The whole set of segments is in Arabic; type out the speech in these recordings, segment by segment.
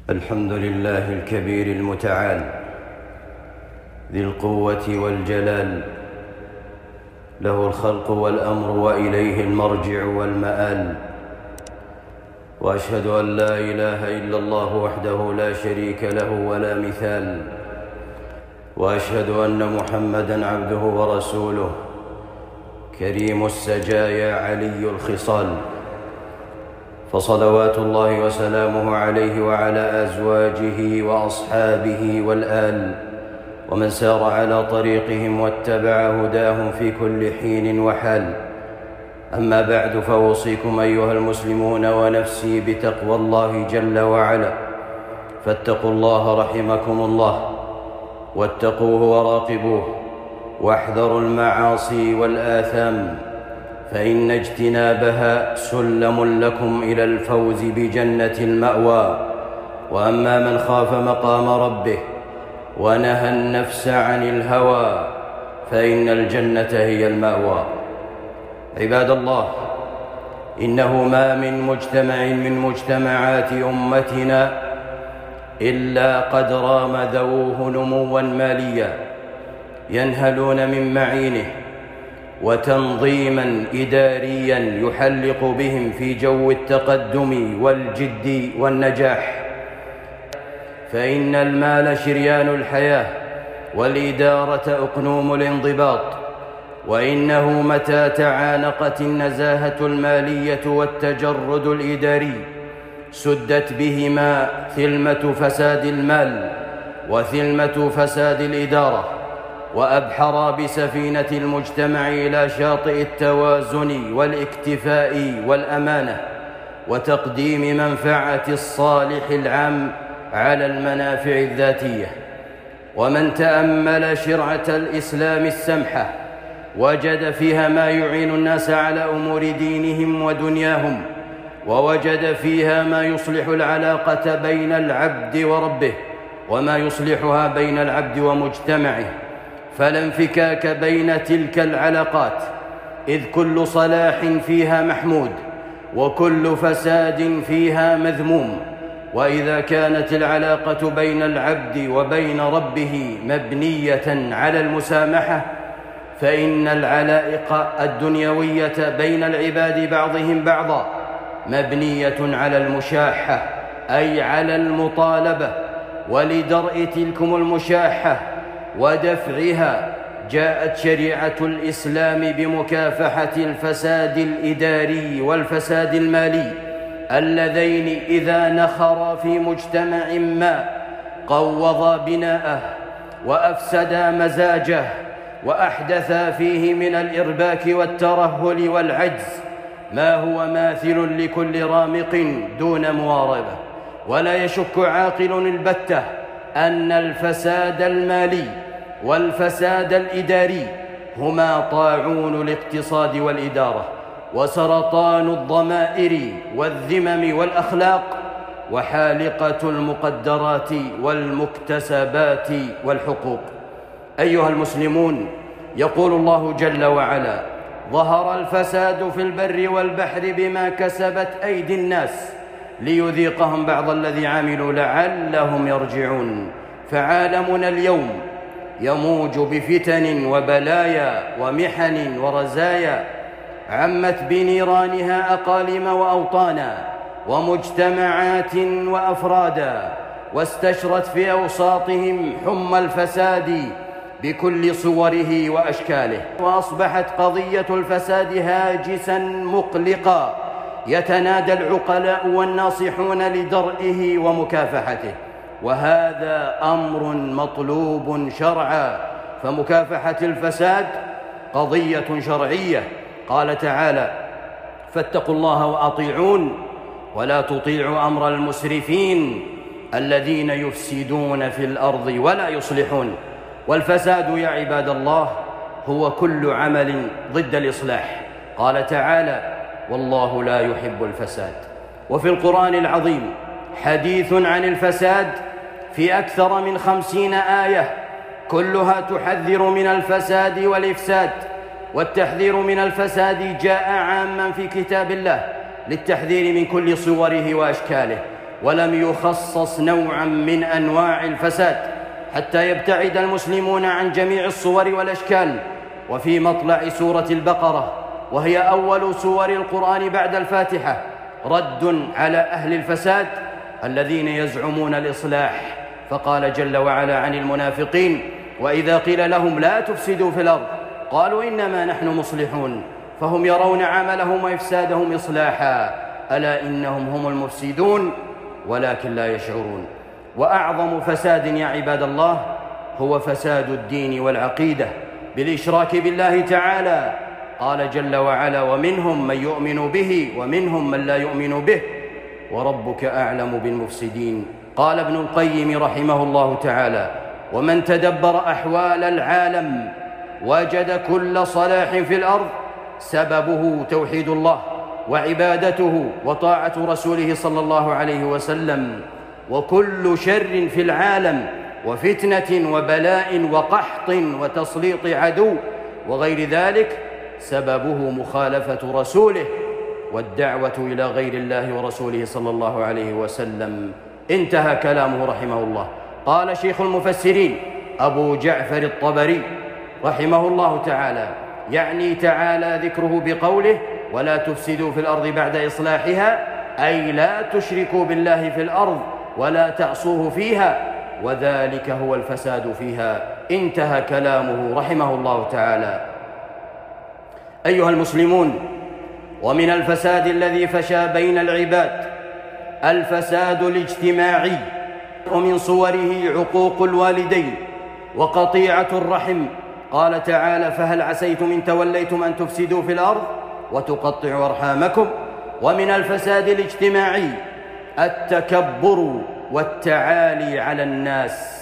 الحمد لله الكبير المتعال ذي القوة والجلال، له الخلق والأمر وإليه المرجع والمآل. وأشهد أن لا إله إلا الله وحده لا شريك له ولا مثال، وأشهد أن محمدًا عبده ورسوله كريم السجايا علي الخصال، فصلوات الله وسلامه عليه وعلى أزواجه وأصحابه والآل ومن سار على طريقهم واتبع هداهم في كل حين وحال. أما بعد، فأوصيكم أيها المسلمون ونفسي بتقوى الله جل وعلا، فاتقوا الله رحمكم الله، واتقوه وراقبوه، واحذروا المعاصي والآثام، فإن اجتنابها سلم لكم إلى الفوز بجنة المأوى. وأما من خاف مقام ربه ونهى النفس عن الهوى فإن الجنة هي المأوى. عباد الله، إنه ما من مجتمع من مجتمعات أمتنا إلا قد رام ذووه نمواً مالياً ينهلون من معينه، وتنظيماً إدارياً يحلق بهم في جو التقدم والجد والنجاح، فإن المال شريان الحياة، والإدارة أقنوم الانضباط، وإنه متى تعانقت النزاهة المالية والتجرد الإداري سدت بهما ثلمة فساد المال وثلمة فساد الإدارة، وأبحرا بسفينة المجتمع إلى شاطئ التوازن والاكتفاء والأمانة، وتقديم منفعة الصالح العام على المنافع الذاتية. ومن تأمل شرعة الإسلام السمحة وجد فيها ما يعين الناس على أمور دينهم ودنياهم، ووجد فيها ما يصلح العلاقة بين العبد وربه، وما يصلحها بين العبد ومجتمعه، فلا انفكاك بين تلك العلاقات، إذ كل صلاح فيها محمود وكل فساد فيها مذموم. وإذا كانت العلاقة بين العبد وبين ربه مبنية على المسامحة، فإن العلائق الدنيوية بين العباد بعضهم بعضا مبنية على المشاحة، أي على المطالبة. ولدرء تلكم المشاحة ودفعها جاءت شريعة الإسلام بمكافحة الفساد الإداري والفساد المالي، اللذين إذا نخرا في مجتمع ما قوضا بناءه وأفسدا مزاجه وأحدثا فيه من الإرباك والترهل والعجز ما هو ماثل لكل رامق دون مواربة. ولا يشك عاقل البتة أن الفساد المالي والفساد الإداري هما طاعون الاقتصاد والإدارة، وسرطان الضمائر والذمم والأخلاق، وحالقة المقدرات والمكتسبات والحقوق. أيها المسلمون، يقول الله جل وعلا: ظهر الفساد في البر والبحر بما كسبت أيدي الناس ليذيقهم بعض الذي عملوا لعلهم يرجعون. فعالمنا اليوم يموج بفتن وبلايا ومحن ورزايا عمت بنيرانها أقاليم وأوطانا ومجتمعات وأفرادا، واستشرت في أوساطهم حمى الفساد بكل صوره وأشكاله، وأصبحت قضية الفساد هاجسا مقلقا يتنادى العقلاء والناصحون لدرئه ومكافحته، وهذا أمر مطلوب شرعا. فمكافحة الفساد قضية شرعية. قال تعالى: فاتقوا الله وأطيعون ولا تطيعوا أمر المسرفين الذين يفسدون في الأرض ولا يصلحون. والفساد يا عباد الله هو كل عمل ضد الإصلاح. قال تعالى: والله لا يحب الفساد. وفي القرآن العظيم حديث عن الفساد في أكثر من 50 آية، كلها تحذر من الفساد والإفساد. والتحذير من الفساد جاء عاما في كتاب الله للتحذير من كل صوره وأشكاله، ولم يخصص نوعا من أنواع الفساد حتى يبتعد المسلمون عن جميع الصور والأشكال. وفي مطلع سورة البقرة، وهي أول سور القرآن بعد الفاتحة، رد على أهل الفساد الذين يزعمون الإصلاح، فقال جل وعلا عن المنافقين: وإذا قيل لهم لا تفسدوا في الأرض قالوا إنما نحن مصلحون، فهم يرون عملهم وإفسادهم إصلاحا، ألا إنهم هم المفسدون ولكن لا يشعرون. وأعظم فساد يا عباد الله هو فساد الدين والعقيدة بالإشراك بالله تعالى. قال جل وعلا: ومنهم من يؤمن به ومنهم من لا يؤمن به وربك أعلم بالمفسدين. قال ابن القيم رحمه الله تعالى: ومن تدبر أحوال العالم وجد كل صلاح في الأرض سببه توحيد الله وعبادته وطاعة رسوله صلى الله عليه وسلم، وكل شر في العالم وفتنة وبلاء وقحط وتسليط عدو وغير ذلك سببه مخالفة رسوله والدعوة إلى غير الله ورسوله صلى الله عليه وسلم. انتهى كلامه رحمه الله. قال شيخ المفسرين أبو جعفر الطبري رحمه الله تعالى، يعني تعالى ذكره بقوله: ولا تفسدوا في الأرض بعد إصلاحها، أي لا تشركوا بالله في الأرض ولا تعصوه فيها، وذلك هو الفساد فيها. انتهى كلامه رحمه الله تعالى. أيها المسلمون، ومن الفساد الذي فشى بين العباد الفساد الاجتماعي، ومن صوره عقوق الوالدين وقطيعة الرحم. قال تعالى: فهل عسيتم إن توليتم أن تفسدوا في الأرض وتقطعوا أرحامكم. ومن الفساد الاجتماعي التكبر والتعالي على الناس.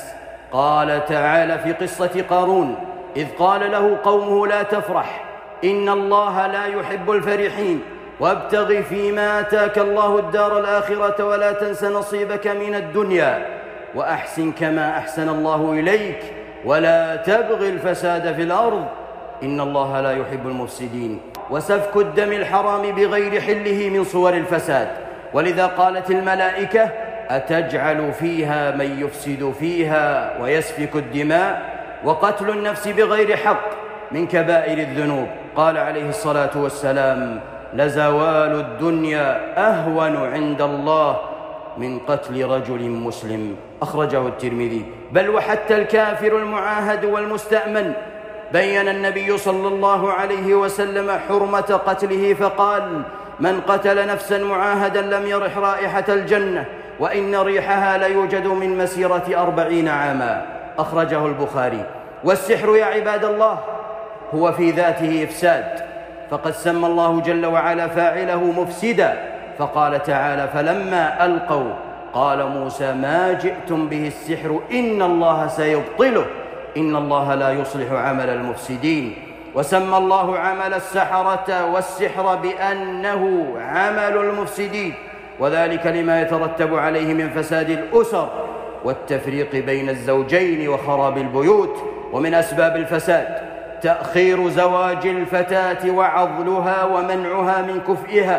قال تعالى في قصة قارون: إذ قال له قومه لا تفرح إن الله لا يحب الفرحين وابتغ فيما آتاك الله الدار الآخرة ولا تنس نصيبك من الدنيا وأحسن كما أحسن الله إليك ولا تبغ الفساد في الأرض إن الله لا يحب المفسدين. وسفك الدم الحرام بغير حله من صور الفساد، ولذا قالت الملائكة: أتجعل فيها من يفسد فيها ويسفك الدماء وقتل النفس بغير حق من كبائر الذنوب. قال عليه الصلاة والسلام: لزوال الدنيا أهون عند الله من قتل رجل مسلم. أخرجه الترمذي. بل وحتى الكافر المعاهد والمستأمن بين النبي صلى الله عليه وسلم حرمة قتله، فقال: من قتل نفسا معاهدا لم يرح رائحة الجنة وإن ريحها ليوجد من مسيرة 40 عاما. أخرجه البخاري. والسحر يا عباد الله هو في ذاته إفساد، فقد سمى الله جل وعلا فاعله مفسدا، فقال تعالى: فلما ألقوا قال موسى ما جئتم به السحر إن الله سيبطله إن الله لا يصلح عمل المفسدين. وسمى الله عمل السحرة والسحر بأنه عمل المفسدين، وذلك لما يترتب عليه من فساد الأسر والتفريق بين الزوجين وخراب البيوت. ومن أسباب الفساد تأخير زواج الفتاة وعضلها ومنعها من كفئها،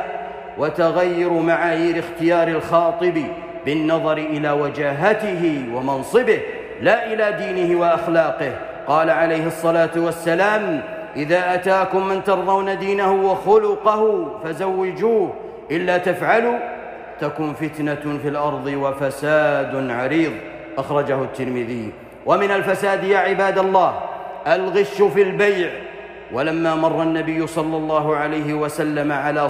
وتغير معايير اختيار الخاطب بالنظر إلى وجاهته ومنصبه لا إلى دينه وأخلاقه. قال عليه الصلاة والسلام: إذا أتاكم من ترضون دينه وخلقه فزوجوه، إلا تفعلوا تكن فتنة في الأرض وفساد عريض. أخرجه الترمذي. ومن الفساد يا عباد الله الغش في البيع. ولما مر النبي صلى الله عليه وسلم على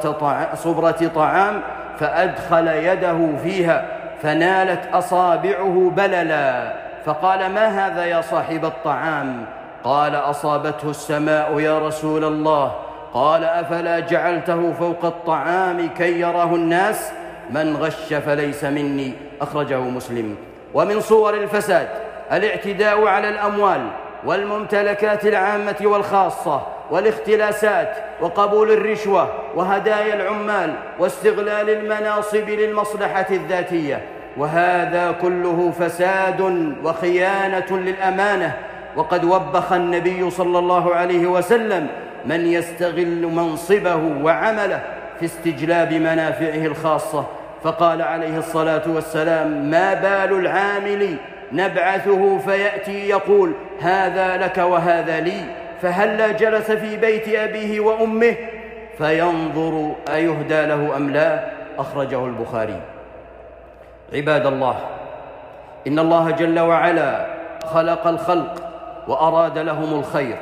صبرة طعام فأدخل يده فيها فنالت أصابعه بللا، فقال: ما هذا يا صاحب الطعام؟ قال: أصابته السماء يا رسول الله. قال: أفلا جعلته فوق الطعام كي يراه الناس؟ من غش فليس مني. أخرجه مسلم. ومن صور الفساد الاعتداء على الأموال والممتلكات العامة والخاصة والاختلاسات وقبول الرشوة وهدايا العمال واستغلال المناصب للمصلحة الذاتية، وهذا كله فساد وخيانة للأمانة. وقد وبخ النبي صلى الله عليه وسلم من يستغل منصبه وعمله في استجلاب منافعه الخاصة، فقال عليه الصلاة والسلام: ما بال العامل نبعثه فيأتي يقول هذا لك وهذا لي، فهلا جلس في بيت أبيه وأمه فينظر أيهدى له أم لا. أخرجه البخاري. عباد الله، إن الله جل وعلا خلق الخلق وأراد لهم الخير،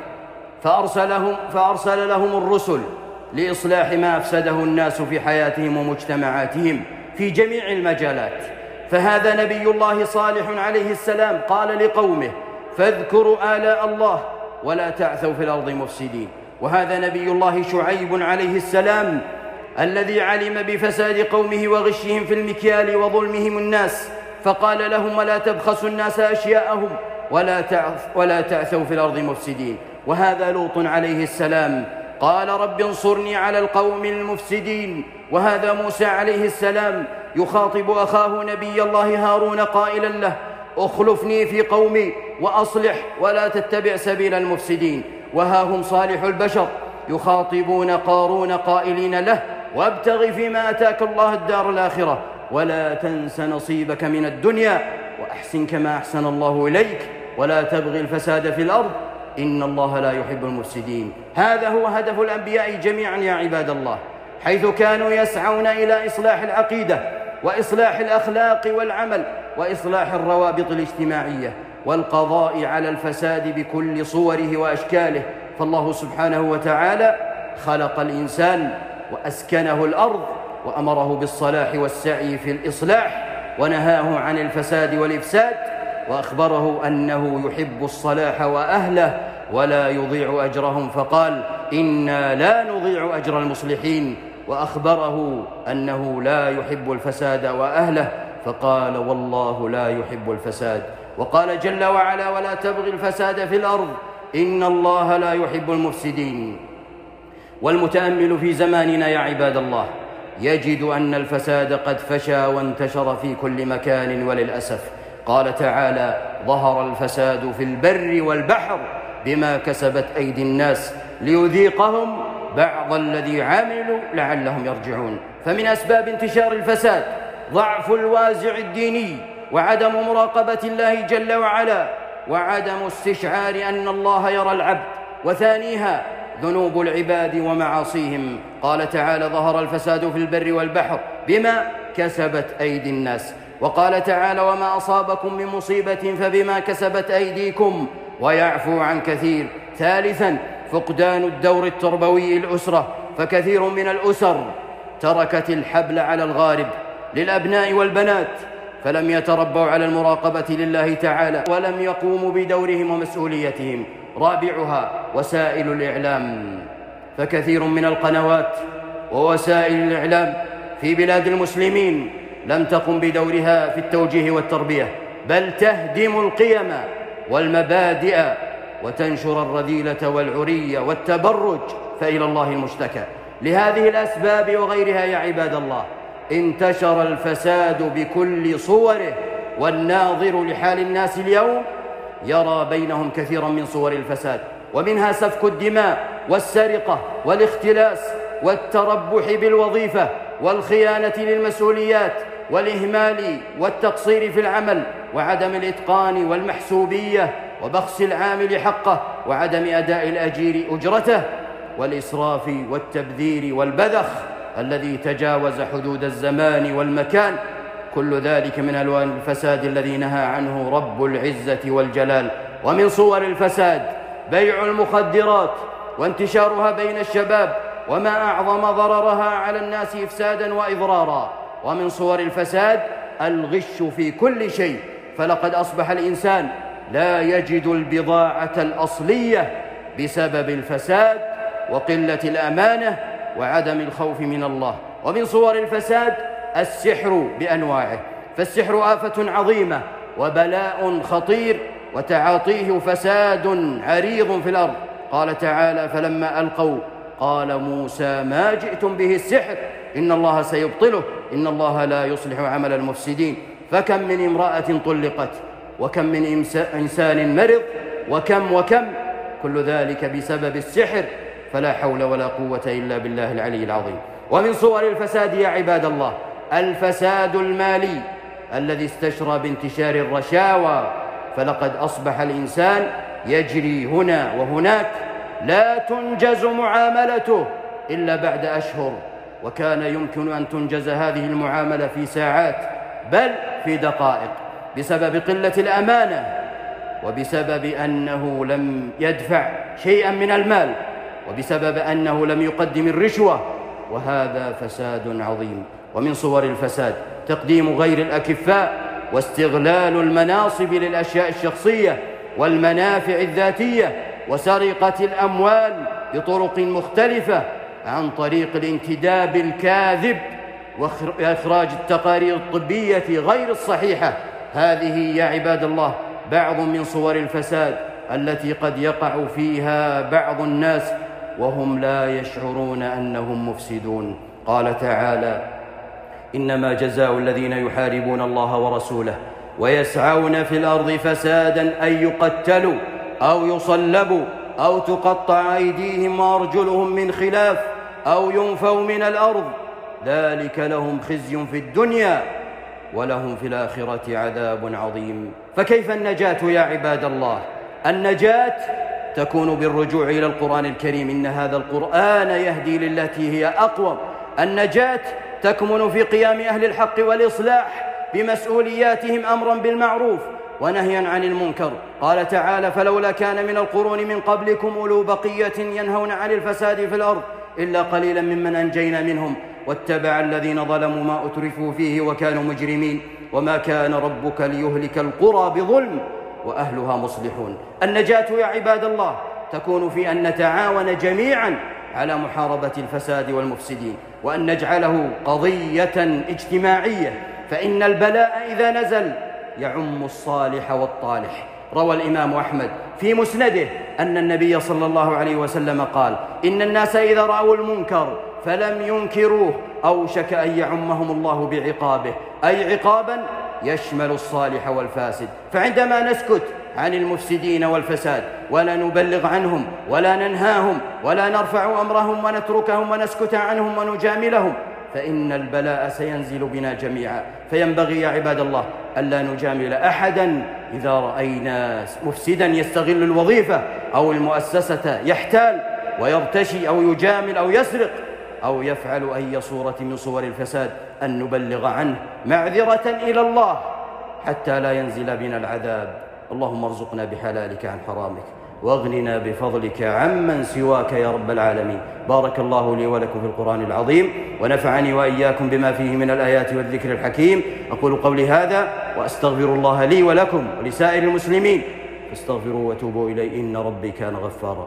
فأرسل لهم الرسل لإصلاح ما أفسده الناس في حياتهم ومجتمعاتهم في جميع المجالات. فهذا نبي الله صالح عليه السلام قال لقومه: فاذكروا آلاء الله ولا تعثوا في الأرض مفسدين. وهذا نبي الله شعيب عليه السلام الذي علم بفساد قومه وغشهم في المكيال وظلمهم الناس، فقال لهم: ولا تبخسوا الناس أشياءهم ولا تعثوا في الأرض مفسدين. وهذا لوط عليه السلام قال: رب انصرني على القوم المفسدين. وهذا موسى عليه السلام يخاطب أخاه نبي الله هارون قائلا له: اخلفني في قومي وأصلح ولا تتبع سبيل المفسدين. وها هم صالح البشر يخاطبون قارون قائلين له: وابتغ فيما أتاك الله الدار الآخرة ولا تنس نصيبك من الدنيا وأحسن كما أحسن الله إليك ولا تبغي الفساد في الأرض إن الله لا يحب المفسدين. هذا هو هدف الأنبياء جميعا يا عباد الله، حيث كانوا يسعون إلى إصلاح العقيدة وإصلاح الأخلاق والعمل وإصلاح الروابط الاجتماعية والقضاء على الفساد بكل صوره وأشكاله. فالله سبحانه وتعالى خلق الإنسان وأسكنه الأرض وأمره بالصلاح والسعي في الإصلاح ونهاه عن الفساد والإفساد، وأخبره أنه يحب الصلاح وأهله ولا يضيع أجرهم، فقال: إنا لا نضيع أجر المصلحين. وأخبره أنه لا يحب الفساد وأهله، فقال: والله لا يحب الفساد. وقال جل وعلا: ولا تبغي الفساد في الأرض إن الله لا يحب المفسدين. والمتأمل في زماننا يا عباد الله يجد أن الفساد قد فشى وانتشر في كل مكان، وللأسف قال تعالى: ظهر الفساد في البر والبحر بما كسبت أيدي الناس ليذيقهم بعض الذي عملوا لعلهم يرجعون. فمن أسباب انتشار الفساد ضعف الوازع الديني وعدم مراقبة الله جل وعلا وعدم استشعار أن الله يرى العبد، وثانيها ذنوب العباد ومعاصيهم. قال تعالى: ظهر الفساد في البر والبحر بما كسبت أيدي الناس. وقال تعالى: وما أصابكم من مصيبة فبما كسبت أيديكم ويعفو عن كثير. ثالثا فقدان الدور التربوي الأسرة، فكثير من الأسر تركت الحبل على الغارب للأبناء والبنات، فلم يتربوا على المراقبة لله تعالى ولم يقوموا بدورهم ومسؤوليتهم. رابعها وسائل الإعلام، فكثير من القنوات ووسائل الإعلام في بلاد المسلمين لم تقم بدورها في التوجيه والتربية، بل تهدم القيم والمبادئ وتنشر الرذيلة والعري والتبرج، فإلى الله المشتكى. لهذه الأسباب وغيرها يا عباد الله انتشر الفساد بكل صوره، والناظر لحال الناس اليوم يرى بينهم كثيرا من صور الفساد، ومنها سفك الدماء والسرقة والاختلاس والتربح بالوظيفة والخيانة للمسؤوليات والإهمال والتقصير في العمل وعدم الإتقان والمحسوبية وبخس العامل حقه وعدم أداء الأجير أجرته والإسراف والتبذير والبذخ الذي تجاوز حدود الزمان والمكان. كل ذلك من ألوان الفساد الذي نهى عنه رب العزة والجلال. ومن صور الفساد بيع المخدرات وانتشارها بين الشباب، وما أعظم ضررها على الناس إفسادا وإضرارا. ومن صور الفساد الغش في كل شيء، فلقد أصبح الإنسان لا يجد البضاعة الأصلية بسبب الفساد وقلة الأمانة وعدم الخوف من الله. ومن صور الفساد السحر بأنواعه، فالسحر آفة عظيمة وبلاء خطير، وتعاطيه فساد عريض في الأرض. قال تعالى: فلما ألقوا قال موسى ما جئتم به السحر إن الله سيبطله إن الله لا يصلح عمل المفسدين. فكم من امرأة طلقت، وكم من إنسان مرض، وكم كل ذلك بسبب السحر، فلا حول ولا قوة إلا بالله العلي العظيم. ومن صور الفساد يا عباد الله الفساد المالي الذي استشرى بانتشار الرشاوى، فلقد أصبح الإنسان يجري هنا وهناك لا تنجز معاملته إلا بعد أشهر، وكان يمكن أن تنجز هذه المعاملة في ساعات بل في دقائق، بسبب قلة الأمانة وبسبب أنه لم يدفع شيئا من المال وبسبب أنه لم يقدم الرشوة، وهذا فساد عظيم. ومن صور الفساد تقديم غير الأكفاء واستغلال المناصب للأشياء الشخصية والمنافع الذاتية، وسرقة الأموال بطرق مختلفة عن طريق الانتداب الكاذب وإخراج التقارير الطبية غير الصحيحة. هذه يا عباد الله بعض من صور الفساد التي قد يقع فيها بعض الناس وهم لا يشعرون أنهم مفسدون. قال تعالى: إنما جزاء الذين يحاربون الله ورسوله ويسعون في الأرض فسادا أن يقتلوا أو يصلبوا أو تقطع أيديهم وأرجلهم من خلاف أو ينفوا من الأرض، ذلك لهم خزي في الدنيا ولهم في الآخرة عذاب عظيم. فكيف النجاة يا عباد الله؟ النجاة تكون بالرجوع إلى القرآن الكريم، إن هذا القرآن يهدي للتي هي أقوم. النجاة تكمن في قيام أهل الحق والإصلاح بمسؤولياتهم أمرا بالمعروف ونهيا عن المنكر. قال تعالى: فلولا كان من القرون من قبلكم أولو بقية ينهون عن الفساد في الأرض إلا قليلا ممن أنجينا منهم واتبع الذين ظلموا ما أترفوا فيه وكانوا مجرمين وما كان ربك ليهلك القرى بظلم وأهلها مصلحون. النجاة يا عباد الله تكون في أن نتعاون جميعا على محاربة الفساد والمفسدين، وأن نجعله قضية اجتماعية، فإن البلاء إذا نزل يعم الصالح والطالح. روى الإمام أحمد في مسنده أن النبي صلى الله عليه وسلم قال: إن الناس إذا رأوا المنكر فلم ينكروه أوشك أن يعمهم الله بعقابه، أي عقابا يشمل الصالح والفاسد. فعندما نسكت عن المفسدين والفساد ولا نبلغ عنهم ولا ننهاهم ولا نرفع أمرهم ونتركهم ونسكت عنهم ونجاملهم، فإن البلاء سينزل بنا جميعا. فينبغي يا عباد الله ألا نجامل أحدا إذا رأينا مفسدا يستغل الوظيفة أو المؤسسة يحتال ويرتشي أو يجامل أو يسرق أو يفعل أي صورة من صور الفساد، أن نبلغ عنه معذرة إلى الله حتى لا ينزل بنا العذاب. اللهم ارزقنا بحلالك عن حرامك واغننا بفضلك عمن سواك يا رب العالمين. بارك الله لي ولكم في القرآن العظيم ونفعني وإياكم بما فيه من الآيات والذكر الحكيم. أقول قولي هذا وأستغفر الله لي ولكم ولسائر المسلمين، فاستغفروا وتوبوا إليه إن ربي كان غفارا.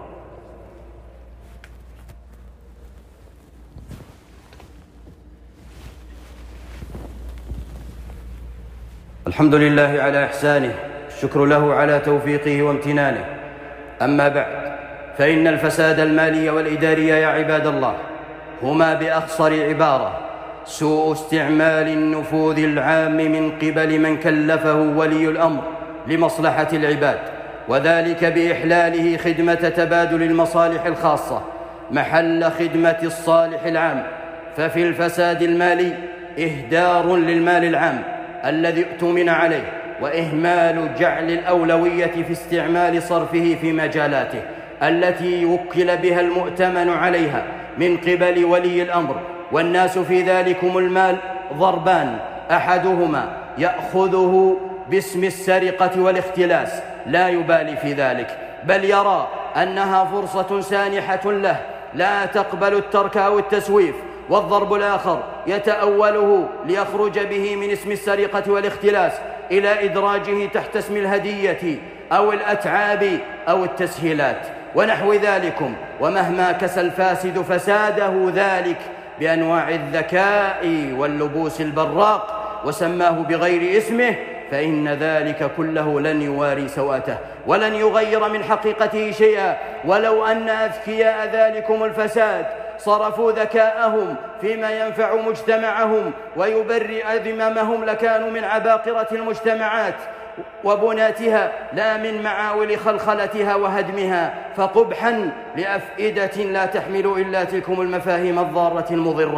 الحمد لله على إحسانه، الشكر له على توفيقه وامتنانه. أما بعد، فإن الفساد المالي والإداري يا عباد الله هما بأخصر عبارة سوء استعمال النفوذ العام من قبل من كلفه ولي الأمر لمصلحة العباد، وذلك بإحلاله خدمة تبادل المصالح الخاصة محل خدمة الصالح العام. ففي الفساد المالي إهدار للمال العام الذي اؤتمن عليه، وإهمال جعل الأولوية في استعمال صرفه في مجالاته التي وكل بها المؤتمن عليها من قبل ولي الأمر. والناس في ذلكم المال ضربان: أحدهما يأخذه باسم السرقة والاختلاس لا يبالي في ذلك، بل يرى أنها فرصة سانحة له لا تقبل الترك أو التسويف، والضرب الآخر يتأوله ليخرج به من اسم السرقة والاختلاس إلى إدراجه تحت اسم الهدية أو الأتعاب أو التسهيلات ونحو ذلكم. ومهما كسى الفاسد فساده ذلك بأنواع الذكاء واللبوس البراق وسماه بغير اسمه، فإن ذلك كله لن يواري سوءته ولن يغير من حقيقته شيئا. ولو أن أذكياء ذلكم الفساد صرفوا ذكاءهم فيما ينفع مجتمعهم ويبرئ ذممهم لكانوا من عباقرة المجتمعات وبناتها لا من معاول خلخلتها وهدمها. فقبحا لأفئدة لا تحمل إلا تلكم المفاهيم الضارة المضرة.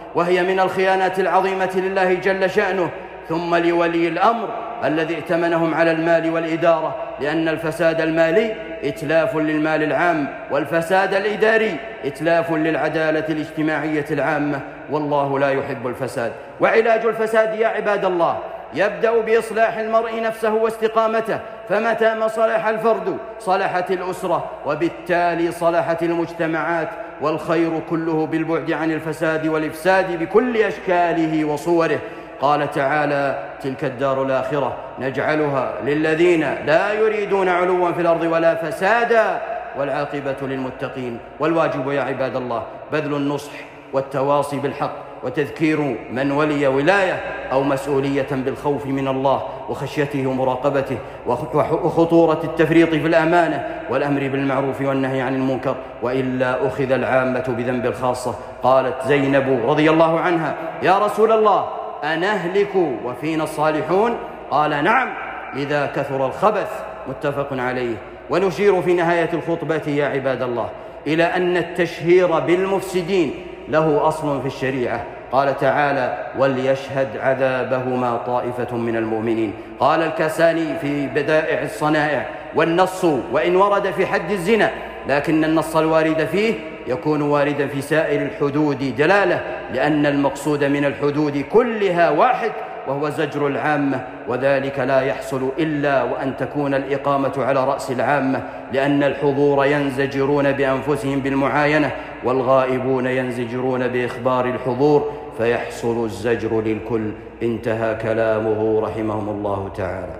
وهي من الخيانات العظيمة لله جل شأنه. ثم لولي الأمر الذي ائتمنهم على المال والإدارة، لأن الفساد المالي إتلاف للمال العام، والفساد الإداري إتلاف للعدالة الاجتماعية العامة، والله لا يحب الفساد. وعلاج الفساد يا عباد الله يبدأ بإصلاح المرء نفسه واستقامته، فمتى ما صلح الفرد صلحت الأسرة، وبالتالي صلحت المجتمعات، والخير كله بالبعد عن الفساد والإفساد بكل أشكاله وصوره. قال تعالى: تلك الدار الآخرة نجعلها للذين لا يريدون علوا في الأرض ولا فسادا والعاقبة للمتقين. والواجب يا عباد الله بذل النصح والتواصي بالحق، وتذكير من ولي ولاية أو مسؤولية بالخوف من الله وخشيته ومراقبته، وخطورة التفريط في الأمانة، والأمر بالمعروف والنهي عن المنكر، وإلا أخذ العامة بذنب الخاصة. قالت زينب رضي الله عنها: يا رسول الله أنهلك وفينا الصالحون؟ قال: نعم، إذا كثر الخبث. متفق عليه. ونشير في نهاية الخطبة يا عباد الله إلى أن التشهير بالمفسدين له أصل في الشريعة. قال تعالى: وليشهد عذابهما طائفة من المؤمنين. قال الكساني في بدائع الصنائع: والنص وإن ورد في حد الزنا، لكن النص الوارد فيه يكون واردا في سائر الحدود دلالة، لأن المقصود من الحدود كلها واحد، وهو زجر العامة، وذلك لا يحصل إلا وأن تكون الإقامة على رأس العامة، لأن الحضور ينزجرون بأنفسهم بالمعاينة، والغائبون ينزجرون بإخبار الحضور، فيحصل الزجر للكل. انتهى كلامه رحمهم الله تعالى.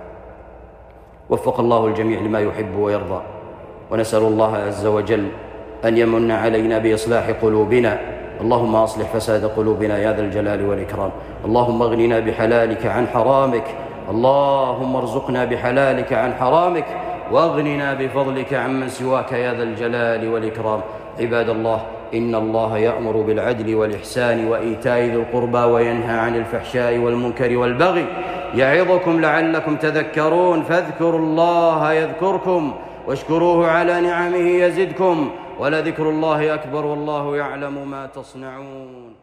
وفق الله الجميع لما يحب ويرضى، ونسأل الله عز وجل أن يمن علينا بإصلاح قلوبنا. اللهم أصلح فساد قلوبنا يا ذا الجلال والإكرام. اللهم اغننا بحلالك عن حرامك، اللهم ارزقنا بحلالك عن حرامك، واغننا بفضلك عمن سواك يا ذا الجلال والإكرام. عباد الله، إن الله يأمر بالعدل والإحسان وإيتاء ذي القربى، وينهى عن الفحشاء والمنكر والبغي، يعظكم لعلكم تذكرون. فاذكروا الله يذكركم، واشكروه على نعمه يزدكم، ولذكر الله أكبر، والله يعلم ما تصنعون.